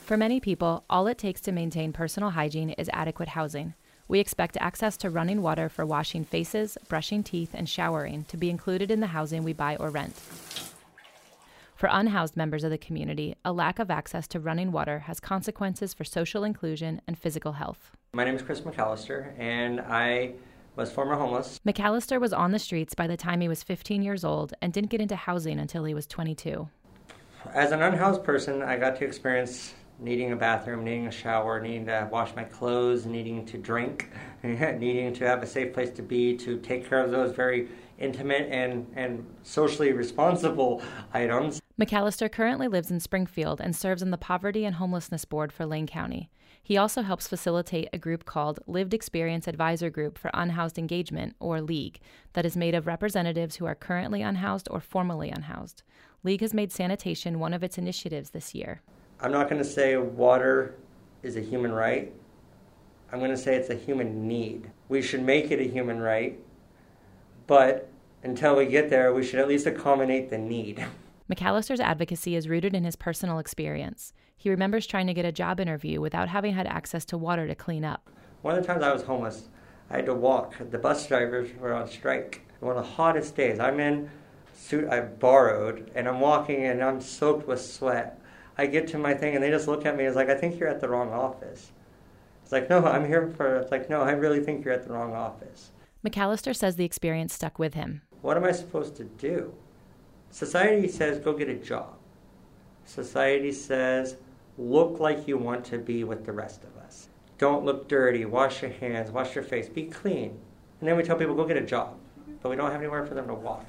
For many people, all it takes to maintain personal hygiene is adequate housing. We expect access to running water for washing faces, brushing teeth, and showering to be included in the housing we buy or rent. For unhoused members of the community, a lack of access to running water has consequences for social inclusion and physical health. My name is Chris McAllister, and I was former homeless. McAllister was on the streets by the time he was 15 years old and didn't get into housing until he was 22. As an unhoused person, I got to experience needing a bathroom, needing a shower, needing to wash my clothes, needing to drink, needing to have a safe place to be, to take care of those very intimate and socially responsible items. McAllister currently lives in Springfield and serves on the Poverty and Homelessness Board for Lane County. He also helps facilitate a group called Lived Experience Advisor Group for Unhoused Engagement, or LEAGUE, that is made of representatives who are currently unhoused or formerly unhoused. LEAGUE has made sanitation one of its initiatives this year. I'm not going to say water is a human right. I'm going to say it's a human need. We should make it a human right, but until we get there, we should at least accommodate the need. McAllister's advocacy is rooted in his personal experience. He remembers trying to get a job interview without having had access to water to clean up. One of the times I was homeless, I had to walk. The bus drivers were on strike. One of the hottest days. I'm in a suit I borrowed, and I'm walking, and I'm soaked with sweat. I get to my thing, and they just look at me as like, I think you're at the wrong office. It's like, no, I'm here for, it's like, no, I really think you're at the wrong office. McAllister says the experience stuck with him. What am I supposed to do? Society says, go get a job. Society says, look like you want to be with the rest of us. Don't look dirty, wash your hands, wash your face, be clean. And then we tell people, go get a job. But we don't have anywhere for them to wash.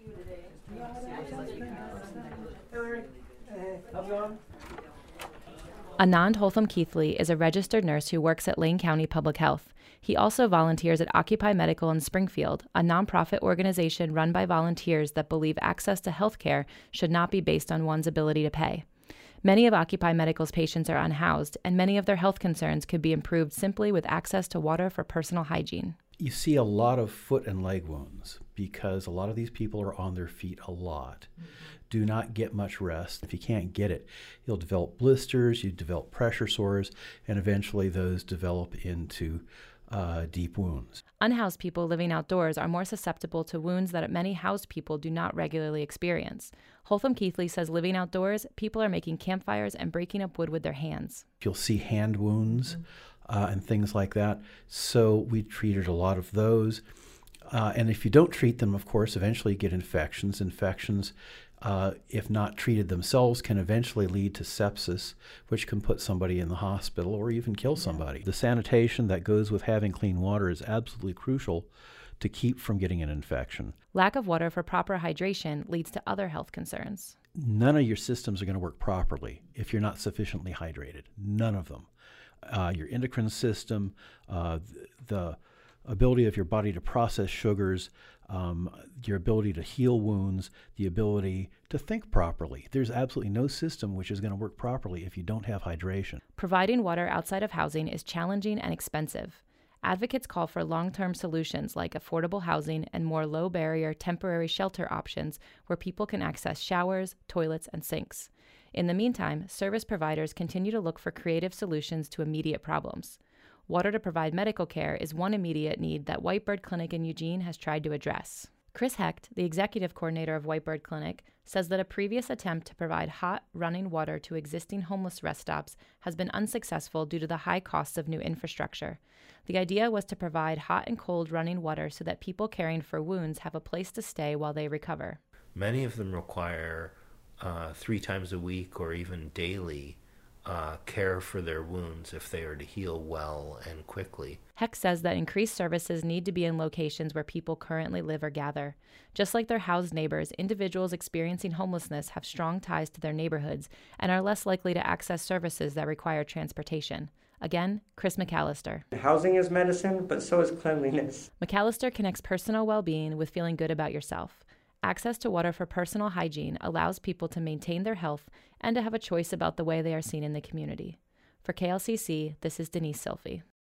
Anand Holtham Keithley is a registered nurse who works at Lane County Public Health. He also volunteers at Occupy Medical in Springfield, a nonprofit organization run by volunteers that believe access to health care should not be based on one's ability to pay. Many of Occupy Medical's patients are unhoused, and many of their health concerns could be improved simply with access to water for personal hygiene. You see a lot of foot and leg wounds because a lot of these people are on their feet a lot. Do not get much rest. If you can't get it, you'll develop blisters, you develop pressure sores, and eventually those develop into deep wounds. Unhoused people living outdoors are more susceptible to wounds that many housed people do not regularly experience. Holtham Keithley says living outdoors, people are making campfires and breaking up wood with their hands. You'll see hand wounds and things like that. So we treated a lot of those. And if you don't treat them, of course, eventually you get infections. Infections, if not treated themselves, can eventually lead to sepsis, which can put somebody in the hospital or even kill somebody. The sanitation that goes with having clean water is absolutely crucial to keep from getting an infection. Lack of water for proper hydration leads to other health concerns. None of your systems are going to work properly if you're not sufficiently hydrated. None of them. Your endocrine system, the ability of your body to process sugars, your ability to heal wounds, the ability to think properly. There's absolutely no system which is going to work properly if you don't have hydration. Providing water outside of housing is challenging and expensive. Advocates call for long-term solutions like affordable housing and more low-barrier temporary shelter options where people can access showers, toilets, and sinks. In the meantime, service providers continue to look for creative solutions to immediate problems. Water to provide medical care is one immediate need that Whitebird Clinic in Eugene has tried to address. Chris Hecht, the executive coordinator of Whitebird Clinic, says that a previous attempt to provide hot, running water to existing homeless rest stops has been unsuccessful due to the high costs of new infrastructure. The idea was to provide hot and cold running water so that people caring for wounds have a place to stay while they recover. Many of them require 3 times a week or even daily care for their wounds if they are to heal well and quickly. Heck says that increased services need to be in locations where people currently live or gather. Just like their housed neighbors, individuals experiencing homelessness have strong ties to their neighborhoods and are less likely to access services that require transportation. Again, Chris McAllister. Housing is medicine, but so is cleanliness. McAllister connects personal well-being with feeling good about yourself. Access to water for personal hygiene allows people to maintain their health and to have a choice about the way they are seen in the community. For KLCC, this is Denise Silphy.